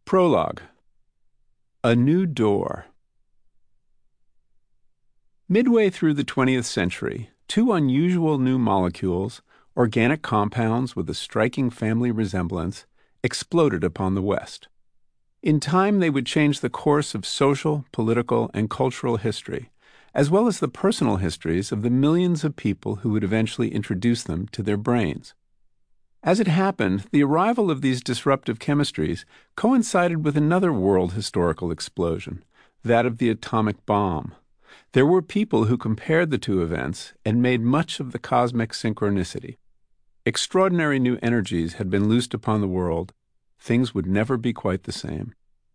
Prologue. A New Door. Midway through the 20th century, two unusual new molecules, organic compounds with a striking family resemblance, exploded upon the West. In time, they would change the course of social, political, and cultural history, as well as the personal histories of the millions of people who would eventually introduce them to their brains. As it happened, the arrival of these disruptive chemistries coincided with another world historical explosion, that of the atomic bomb. There were people who compared the two events and made much of the cosmic synchronicity. Extraordinary new energies had been loosed upon the world. Things would never be quite the same.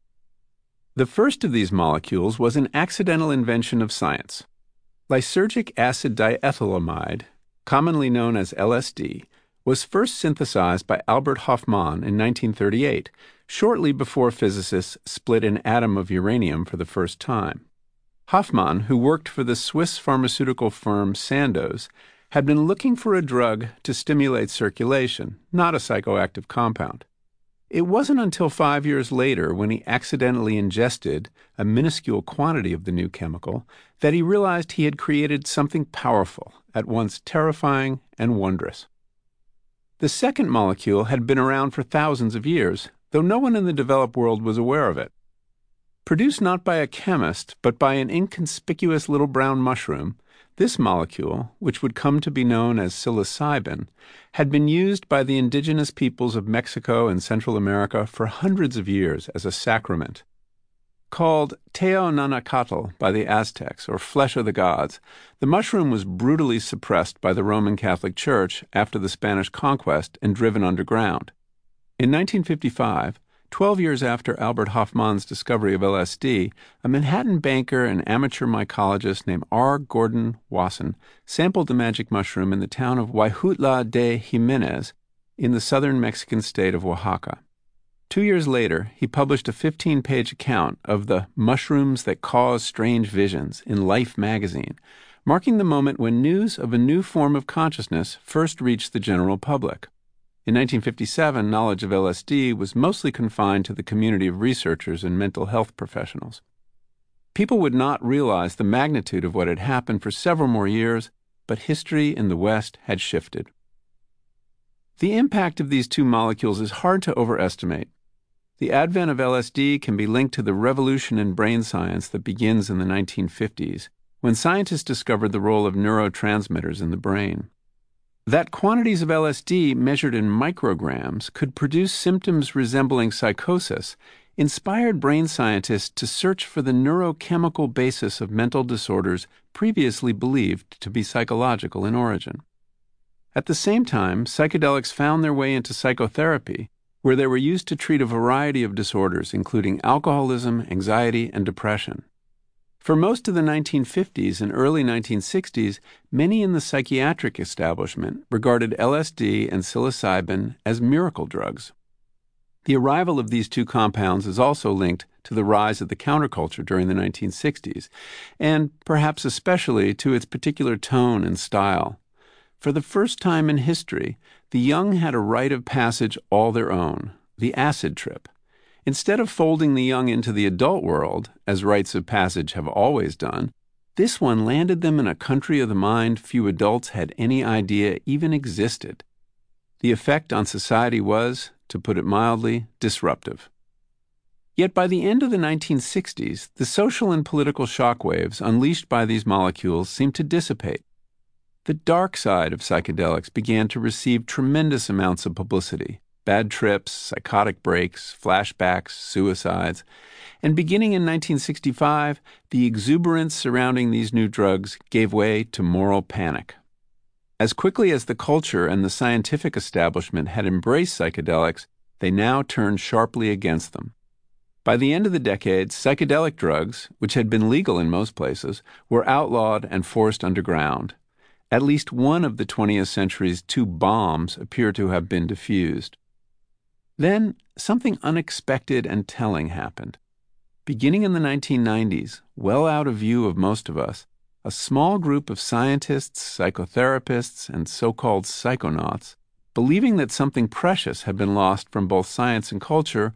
The first of these molecules was an accidental invention of science. Lysergic acid diethylamide, commonly known as LSD, was first synthesized by Albert Hofmann in 1938, shortly before physicists split an atom of uranium for the first time. Hofmann, who worked for the Swiss pharmaceutical firm Sandoz, had been looking for a drug to stimulate circulation, not a psychoactive compound. It wasn't until 5 years later, when he accidentally ingested a minuscule quantity of the new chemical, that he realized he had created something powerful, at once terrifying and wondrous. The second molecule had been around for thousands of years, though no one in the developed world was aware of it. Produced not by a chemist, but by an inconspicuous little brown mushroom, this molecule, which would come to be known as psilocybin, had been used by the indigenous peoples of Mexico and Central America for hundreds of years as a sacrament. Called Teonanacatl by the Aztecs, or flesh of the gods, the mushroom was brutally suppressed by the Roman Catholic Church after the Spanish conquest and driven underground. In 1955, 12 years after Albert Hofmann's discovery of LSD, a Manhattan banker and amateur mycologist named R. Gordon Wasson sampled the magic mushroom in the town of Huautla de Jimenez in the southern Mexican state of Oaxaca. 2 years later, he published a 15-page account of the mushrooms that cause strange visions in Life magazine, marking the moment when news of a new form of consciousness first reached the general public. In 1957, knowledge of LSD was mostly confined to the community of researchers and mental health professionals. People would not realize the magnitude of what had happened for several more years, but history in the West had shifted. The impact of these two molecules is hard to overestimate. The advent of LSD can be linked to the revolution in brain science that begins in the 1950s, when scientists discovered the role of neurotransmitters in the brain. That quantities of LSD measured in micrograms could produce symptoms resembling psychosis inspired brain scientists to search for the neurochemical basis of mental disorders previously believed to be psychological in origin. At the same time, psychedelics found their way into psychotherapy, where they were used to treat a variety of disorders, including alcoholism, anxiety, and depression. For most of the 1950s and early 1960s, many in the psychiatric establishment regarded LSD and psilocybin as miracle drugs. The arrival of these two compounds is also linked to the rise of the counterculture during the 1960s, and perhaps especially to its particular tone and style. For the first time in history, the young had a rite of passage all their own, the acid trip. Instead of folding the young into the adult world, as rites of passage have always done, this one landed them in a country of the mind few adults had any idea even existed. The effect on society was, to put it mildly, disruptive. Yet by the end of the 1960s, the social and political shockwaves unleashed by these molecules seemed to dissipate. The dark side of psychedelics began to receive tremendous amounts of publicity. Bad trips, psychotic breaks, flashbacks, suicides, and beginning in 1965, the exuberance surrounding these new drugs gave way to moral panic. As quickly as the culture and the scientific establishment had embraced psychedelics, they now turned sharply against them. By the end of the decade, psychedelic drugs, which had been legal in most places, were outlawed and forced underground. At least one of the 20th century's two bombs appear to have been diffused. Then, something unexpected and telling happened. Beginning in the 1990s, well out of view of most of us, a small group of scientists, psychotherapists, and so-called psychonauts, believing that something precious had been lost from both science and culture,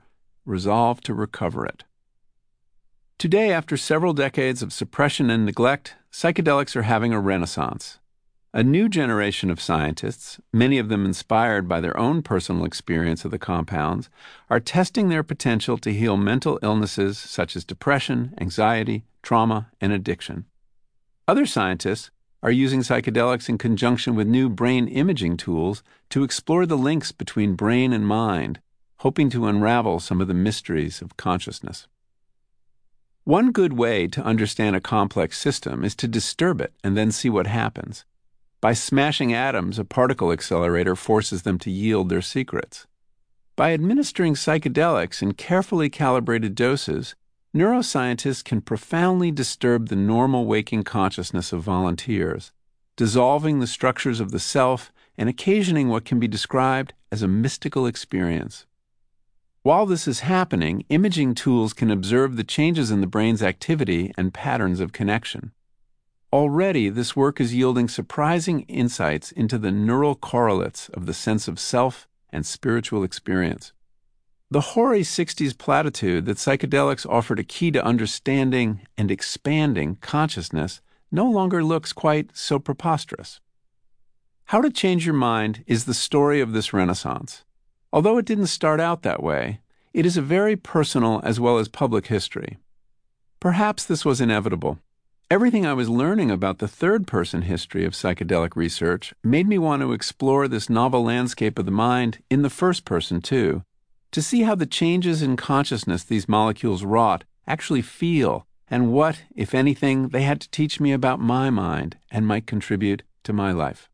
resolved to recover it. Today, after several decades of suppression and neglect, psychedelics are having a renaissance. A new generation of scientists, many of them inspired by their own personal experience of the compounds, are testing their potential to heal mental illnesses such as depression, anxiety, trauma, and addiction. Other scientists are using psychedelics in conjunction with new brain imaging tools to explore the links between brain and mind, hoping to unravel some of the mysteries of consciousness. One good way to understand a complex system is to disturb it and then see what happens. By smashing atoms, a particle accelerator forces them to yield their secrets. By administering psychedelics in carefully calibrated doses, neuroscientists can profoundly disturb the normal waking consciousness of volunteers, dissolving the structures of the self and occasioning what can be described as a mystical experience. While this is happening, imaging tools can observe the changes in the brain's activity and patterns of connection. Already, this work is yielding surprising insights into the neural correlates of the sense of self and spiritual experience. The hoary 60s platitude that psychedelics offered a key to understanding and expanding consciousness no longer looks quite so preposterous. How to Change Your Mind is the story of this renaissance. Although it didn't start out that way, it is a very personal as well as public history. Perhaps this was inevitable. Everything I was learning about the third-person history of psychedelic research made me want to explore this novel landscape of the mind in the first person, too, to see how the changes in consciousness these molecules wrought actually feel and what, if anything, they had to teach me about my mind and might contribute to my life.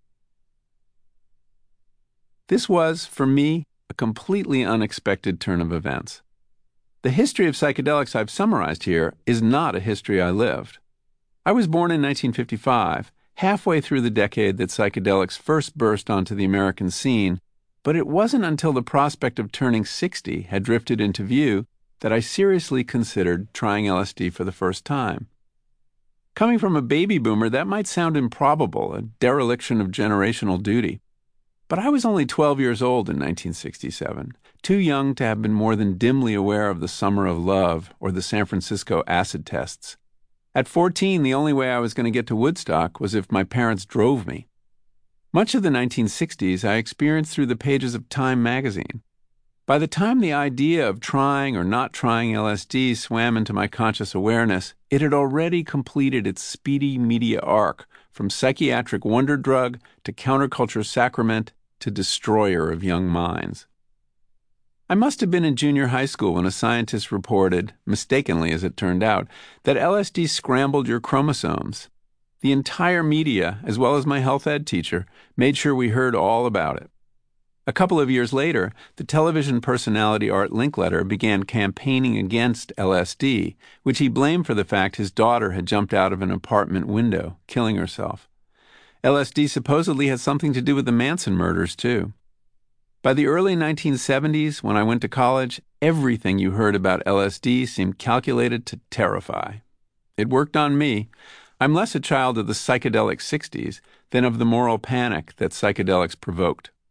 This was, for me, a completely unexpected turn of events. The history of psychedelics I've summarized here is not a history I lived. I was born in 1955, halfway through the decade that psychedelics first burst onto the American scene, but it wasn't until the prospect of turning 60 had drifted into view that I seriously considered trying LSD for the first time. Coming from a baby boomer, that might sound improbable, a dereliction of generational duty. But I was only 12 years old in 1967, too young to have been more than dimly aware of the Summer of Love or the San Francisco acid tests. At 14, the only way I was going to get to Woodstock was if my parents drove me. Much of the 1960s I experienced through the pages of Time magazine. By the time the idea of trying or not trying LSD swam into my conscious awareness, it had already completed its speedy media arc from psychiatric wonder drug to counterculture sacrament to destroyer of young minds. I must have been in junior high school when a scientist reported, mistakenly as it turned out, that LSD scrambled your chromosomes. The entire media, as well as my health ed teacher, made sure we heard all about it. A couple of years later, the television personality Art Linkletter began campaigning against LSD, which he blamed for the fact his daughter had jumped out of an apartment window, killing herself. LSD supposedly had something to do with the Manson murders, too. By the early 1970s, when I went to college, everything you heard about LSD seemed calculated to terrify. It worked on me. I'm less a child of the psychedelic 60s than of the moral panic that psychedelics provoked.